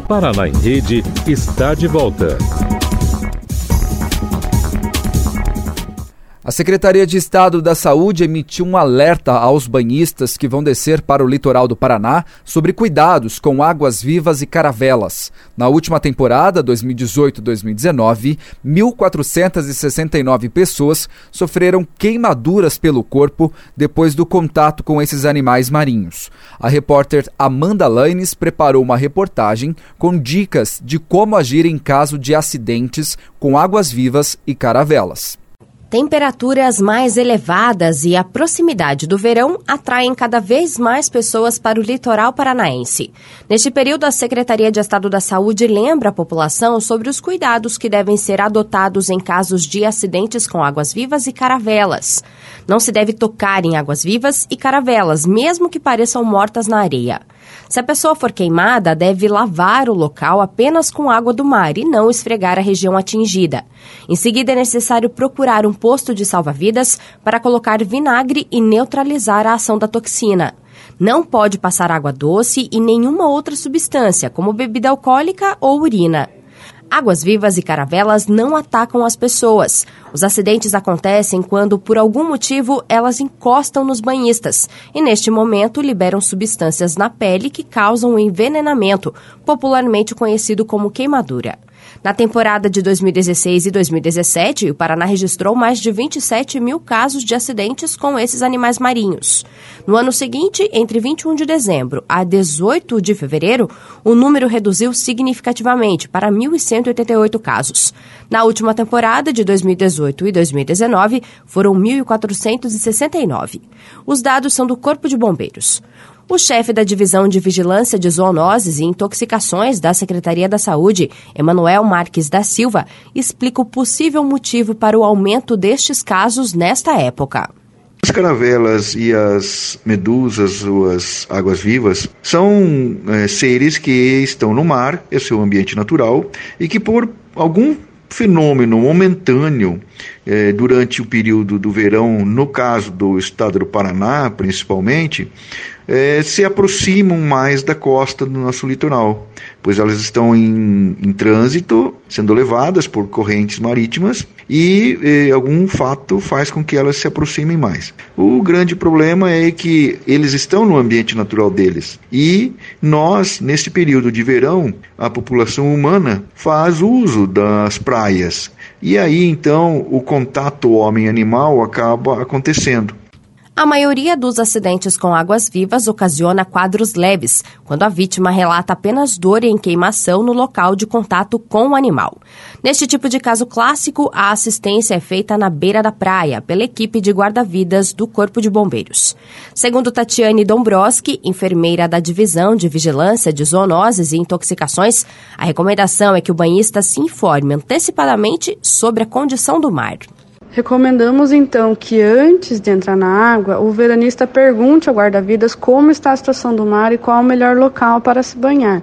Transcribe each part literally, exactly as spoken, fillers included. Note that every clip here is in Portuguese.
Paraná em Rede está de volta. A Secretaria de Estado da Saúde emitiu um alerta aos banhistas que vão descer para o litoral do Paraná sobre cuidados com águas-vivas e caravelas. Na última temporada, dois mil e dezoito a dois mil e dezenove, mil quatrocentas e sessenta e nove pessoas sofreram queimaduras pelo corpo depois do contato com esses animais marinhos. A repórter Amanda Lanes preparou uma reportagem com dicas de como agir em caso de acidentes com águas-vivas e caravelas. Temperaturas mais elevadas e a proximidade do verão atraem cada vez mais pessoas para o litoral paranaense. Neste período, a Secretaria de Estado da Saúde lembra a população sobre os cuidados que devem ser adotados em casos de acidentes com águas-vivas e caravelas. Não se deve tocar em águas-vivas e caravelas, mesmo que pareçam mortas na areia. Se a pessoa for queimada, deve lavar o local apenas com água do mar e não esfregar a região atingida. Em seguida, é necessário procurar um posto de salva-vidas para colocar vinagre e neutralizar a ação da toxina. Não pode passar água doce e nenhuma outra substância, como bebida alcoólica ou urina. Águas-vivas e caravelas não atacam as pessoas. Os acidentes acontecem quando, por algum motivo, elas encostam nos banhistas e, neste momento, liberam substâncias na pele que causam o envenenamento, popularmente conhecido como queimadura. Na temporada de dois mil e dezesseis e dois mil e dezessete, o Paraná registrou mais de vinte e sete mil casos de acidentes com esses animais marinhos. No ano seguinte, entre vinte e um de dezembro a dezoito de fevereiro, o número reduziu significativamente para mil cento e oitenta e oito casos. Na última temporada de dois mil e dezoito e dois mil e dezenove, foram mil quatrocentos e sessenta e nove. Os dados são do Corpo de Bombeiros. O chefe da Divisão de Vigilância de Zoonoses e Intoxicações da Secretaria da Saúde, Emanuel Marques da Silva, explica o possível motivo para o aumento destes casos nesta época. As caravelas e as medusas, ou as águas-vivas, são é, seres que estão no mar, é seu ambiente natural, e que por algum fenômeno momentâneo eh, durante o período do verão, no caso do estado do Paraná principalmente, eh, se aproximam mais da costa do nosso litoral, pois elas estão em, em trânsito, sendo levadas por correntes marítimas e eh, algum fato faz com que elas se aproximem mais. O grande problema é que eles estão no ambiente natural deles e nós, nesse período de verão, a população humana faz uso das praias e aí então o contato homem-animal acaba acontecendo. A maioria dos acidentes com águas-vivas ocasiona quadros leves, quando a vítima relata apenas dor em queimação no local de contato com o animal. Neste tipo de caso clássico, a assistência é feita na beira da praia, pela equipe de guarda-vidas do Corpo de Bombeiros. Segundo Tatiane Dombrowski, enfermeira da Divisão de Vigilância de Zoonoses e Intoxicações, a recomendação é que o banhista se informe antecipadamente sobre a condição do mar. Recomendamos, então, que antes de entrar na água, o veranista pergunte ao guarda-vidas como está a situação do mar e qual o melhor local para se banhar.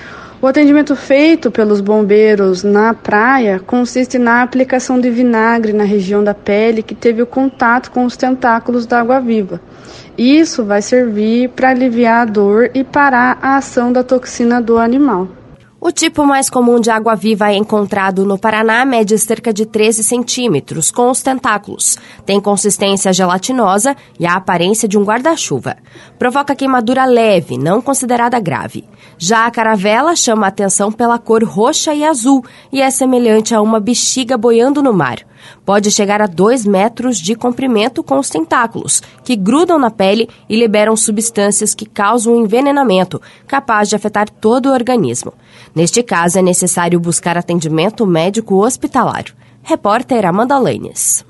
O atendimento feito pelos bombeiros na praia consiste na aplicação de vinagre na região da pele que teve o contato com os tentáculos da água-viva. Isso vai servir para aliviar a dor e parar a ação da toxina do animal. O tipo mais comum de água-viva encontrado no Paraná mede cerca de treze centímetros, com os tentáculos. Tem consistência gelatinosa e a aparência de um guarda-chuva. Provoca queimadura leve, não considerada grave. Já a caravela chama a atenção pela cor roxa e azul e é semelhante a uma bexiga boiando no mar. Pode chegar a dois metros de comprimento com os tentáculos, que grudam na pele e liberam substâncias que causam envenenamento, capaz de afetar todo o organismo. Neste caso, é necessário buscar atendimento médico hospitalar. Repórter Amanda Lanes.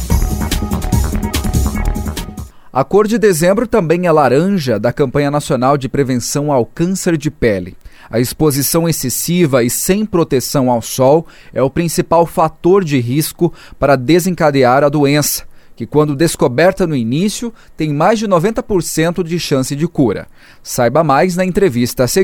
A cor de dezembro também é laranja da campanha nacional de prevenção ao câncer de pele. A exposição excessiva e sem proteção ao sol é o principal fator de risco para desencadear a doença, que quando descoberta no início tem mais de noventa por cento de chance de cura. Saiba mais na entrevista a seguir.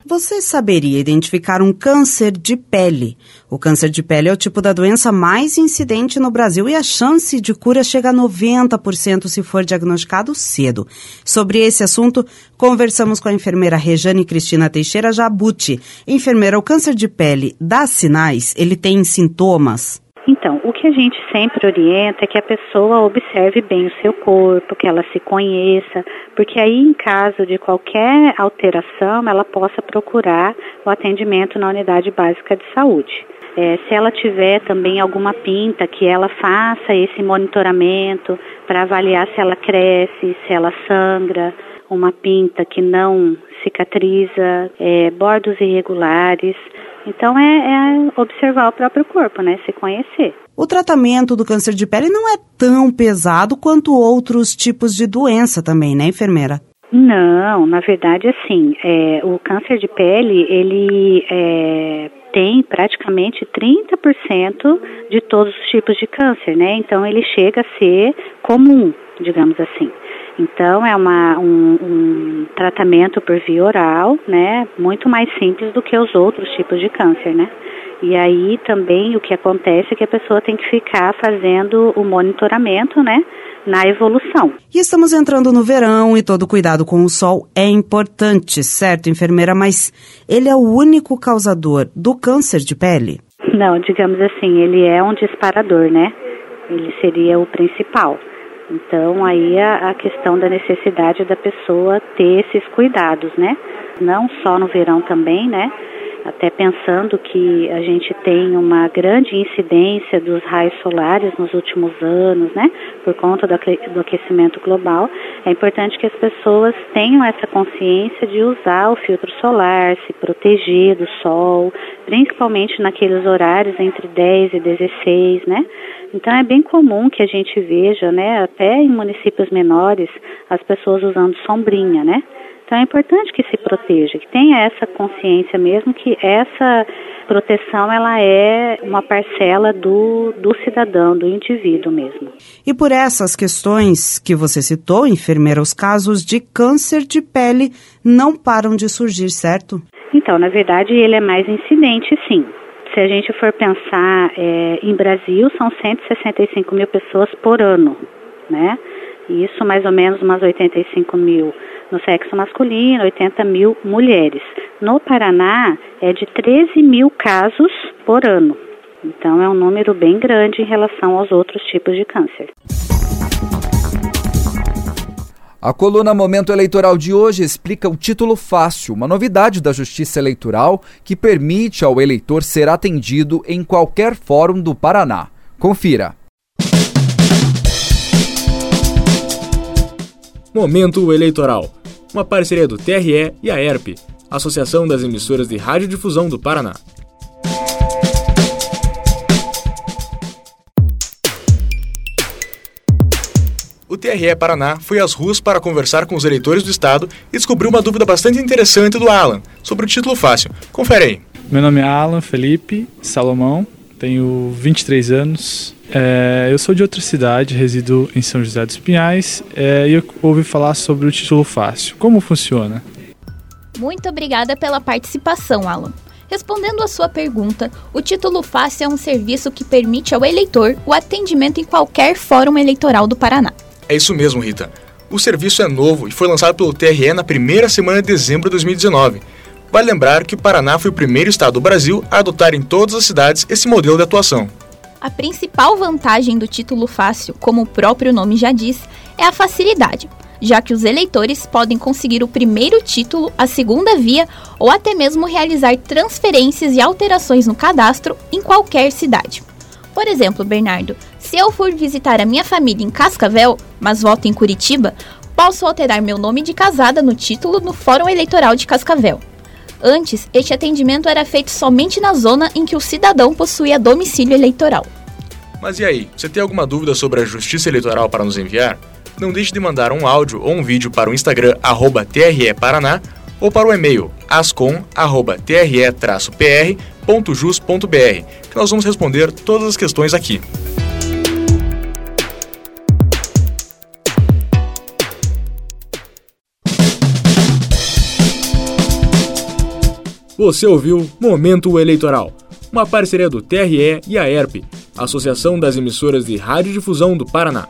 Você saberia identificar um câncer de pele? O câncer de pele é o tipo da doença mais incidente no Brasil e a chance de cura chega a noventa por cento se for diagnosticado cedo. Sobre esse assunto, conversamos com a enfermeira Rejane Cristina Teixeira Jabuti. Enfermeira, o câncer de pele dá sinais? Ele tem sintomas? Então, o que a gente sempre orienta é que a pessoa observe bem o seu corpo, que ela se conheça, porque aí em caso de qualquer alteração, ela possa procurar o atendimento na unidade básica de saúde. É, se ela tiver também alguma pinta, que ela faça esse monitoramento para avaliar se ela cresce, se ela sangra, uma pinta que não cicatriza, é, bordos irregulares. Então é, é observar o próprio corpo, né? Se conhecer. O tratamento do câncer de pele não é tão pesado quanto outros tipos de doença também, né, enfermeira? Não, na verdade, assim, é, o câncer de pele, ele é, tem praticamente trinta por cento de todos os tipos de câncer, né? Então ele chega a ser comum, digamos assim. Então, é uma, um, um tratamento por via oral, né, muito mais simples do que os outros tipos de câncer, né. E aí também o que acontece é que a pessoa tem que ficar fazendo o monitoramento, né, na evolução. E estamos entrando no verão e todo cuidado com o sol é importante, certo, enfermeira? Mas ele é o único causador do câncer de pele? Não, digamos assim, ele é um disparador, né, ele seria o principal. Então, aí a, a questão da necessidade da pessoa ter esses cuidados, né? Não só no verão também, né? Até pensando que a gente tem uma grande incidência dos raios solares nos últimos anos, né? Por conta do, do aquecimento global, é importante que as pessoas tenham essa consciência de usar o filtro solar, se proteger do sol, principalmente naqueles horários entre dez e dezesseis, né? Então é bem comum que a gente veja, né, até em municípios menores, as pessoas usando sombrinha, né? Então é importante que se proteja, que tenha essa consciência mesmo que essa proteção ela é uma parcela do, do cidadão, do indivíduo mesmo. E por essas questões que você citou, enfermeira, os casos de câncer de pele não param de surgir, certo? Então, na verdade, ele é mais incidente, sim. Se a gente for pensar é, em Brasil, são cento e sessenta e cinco mil pessoas por ano, né? E isso mais ou menos umas oitenta e cinco mil no sexo masculino, oitenta mil mulheres. No Paraná, é de treze mil casos por ano. Então, é um número bem grande em relação aos outros tipos de câncer. A coluna Momento Eleitoral de hoje explica o título fácil, uma novidade da Justiça Eleitoral que permite ao eleitor ser atendido em qualquer fórum do Paraná. Confira. Momento Eleitoral, uma parceria do T R E e a E R P, Associação das Emissoras de Radiodifusão do Paraná. O T R E Paraná foi às ruas para conversar com os eleitores do estado e descobriu uma dúvida bastante interessante do Alan, sobre o título fácil. Confere aí. Meu nome é Alan Felipe Salomão, tenho vinte e três anos. É, eu sou de outra cidade, resido em São José dos Pinhais é, e eu ouvi falar sobre o título fácil. Como funciona? Muito obrigada pela participação, Alan. Respondendo à sua pergunta, o título fácil é um serviço que permite ao eleitor o atendimento em qualquer fórum eleitoral do Paraná. É isso mesmo, Rita. O serviço é novo e foi lançado pelo T R E na primeira semana de dezembro de dois mil e dezenove. Vale lembrar que o Paraná foi o primeiro estado do Brasil a adotar em todas as cidades esse modelo de atuação. A principal vantagem do título fácil, como o próprio nome já diz, é a facilidade, já que os eleitores podem conseguir o primeiro título, a segunda via ou até mesmo realizar transferências e alterações no cadastro em qualquer cidade. Por exemplo, Bernardo, se eu for visitar a minha família em Cascavel, mas voto em Curitiba, posso alterar meu nome de casada no título no Fórum Eleitoral de Cascavel. Antes, este atendimento era feito somente na zona em que o cidadão possuía domicílio eleitoral. Mas e aí, você tem alguma dúvida sobre a Justiça Eleitoral para nos enviar? Não deixe de mandar um áudio ou um vídeo para o Instagram arroba T R E Paraná ou para o e-mail ascom arroba T R E P R ponto jus ponto B R, que nós vamos responder todas as questões aqui. Você ouviu Momento Eleitoral, uma parceria do T R E e a E R P, Associação das Emissoras de Radiodifusão do Paraná.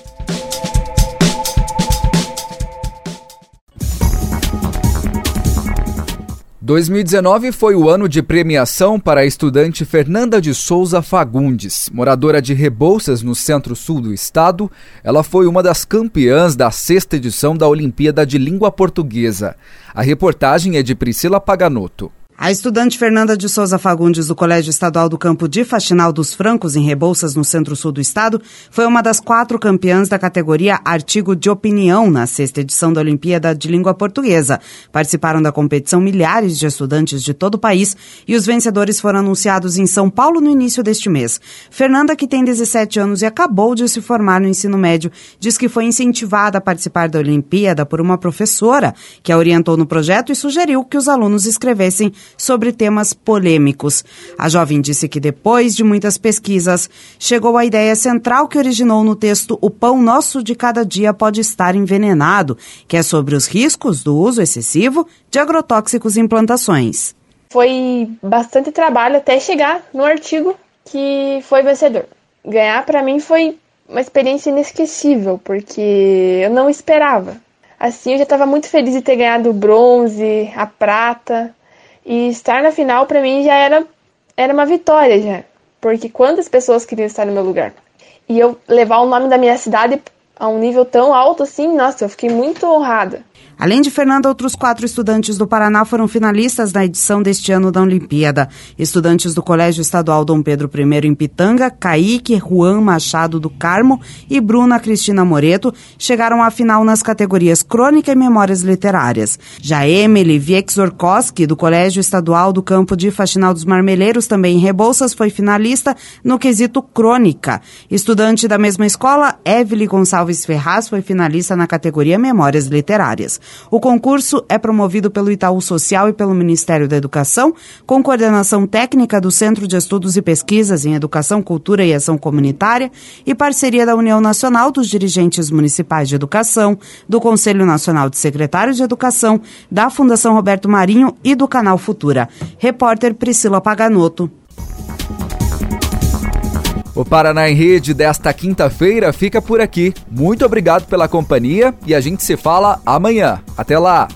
dois mil e dezenove foi o ano de premiação para a estudante Fernanda de Souza Fagundes. Moradora de Rebouças, no centro-sul do estado, ela foi uma das campeãs da sexta edição da Olimpíada de Língua Portuguesa. A reportagem é de Priscila Paganotto. A estudante Fernanda de Souza Fagundes, do Colégio Estadual do Campo de Faxinal dos Francos, em Rebouças, no centro-sul do estado, foi uma das quatro campeãs da categoria Artigo de Opinião na sexta edição da Olimpíada de Língua Portuguesa. Participaram da competição milhares de estudantes de todo o país e os vencedores foram anunciados em São Paulo no início deste mês. Fernanda, que tem dezessete anos e acabou de se formar no ensino médio, diz que foi incentivada a participar da Olimpíada por uma professora que a orientou no projeto e sugeriu que os alunos escrevessem sobre temas polêmicos. A jovem disse que depois de muitas pesquisas, chegou à ideia central que originou no texto O Pão Nosso de Cada Dia Pode Estar Envenenado, que é sobre os riscos do uso excessivo de agrotóxicos em plantações. Foi bastante trabalho até chegar no artigo que foi vencedor. Ganhar para mim foi uma experiência inesquecível, porque eu não esperava. Assim, eu já estava muito feliz de ter ganhado o bronze, a prata. E estar na final, para mim, já era, era uma vitória, já. Porque quantas pessoas queriam estar no meu lugar? E eu levar o nome da minha cidade a um nível tão alto assim, nossa, eu fiquei muito honrada. Além de Fernanda, outros quatro estudantes do Paraná foram finalistas na edição deste ano da Olimpíada. Estudantes do Colégio Estadual Dom Pedro I em Pitanga, Kaique Juan Machado do Carmo e Bruna Cristina Moreto chegaram à final nas categorias Crônica e Memórias Literárias. Já Emily Viexorkoski, do Colégio Estadual do Campo de Faxinal dos Marmeleiros, também em Rebouças, foi finalista no quesito Crônica. Estudante da mesma escola, Evelyn Gonçalves Ferraz, foi finalista na categoria Memórias Literárias. O concurso é promovido pelo Itaú Social e pelo Ministério da Educação, com coordenação técnica do Centro de Estudos e Pesquisas em Educação, Cultura e Ação Comunitária e parceria da União Nacional dos Dirigentes Municipais de Educação, do Conselho Nacional de Secretários de Educação, da Fundação Roberto Marinho e do Canal Futura. Repórter Priscila Paganotto. O Paraná em Rede desta quinta-feira fica por aqui. Muito obrigado pela companhia e a gente se fala amanhã. Até lá!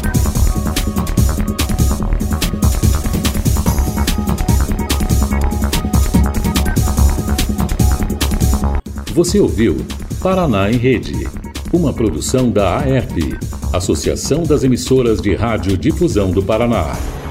Você ouviu Paraná em Rede, uma produção da A E R P, Associação das Emissoras de Radiodifusão do Paraná.